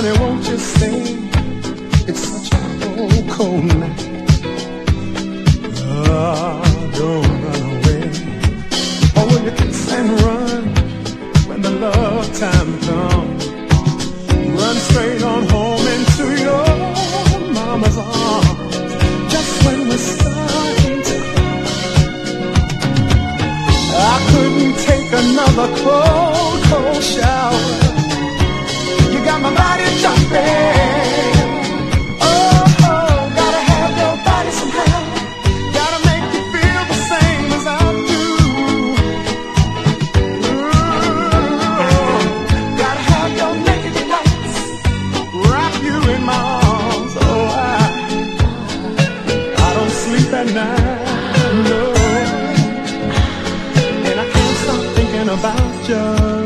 Honey, won't you stay? It's such a cold, cold night. Don't run away. Or will you kiss and run when the love time comes? Run straight on home into your mama's arms. Just when we're starting to cry, I couldn't take another cold, cold shower. You got my body jumping. Oh, gotta have your body somehow. Gotta make you feel the same as I do. Gotta have your naked lights, wrap you in my arms. Oh, I don't sleep at night, no. And I can't stop thinking about you.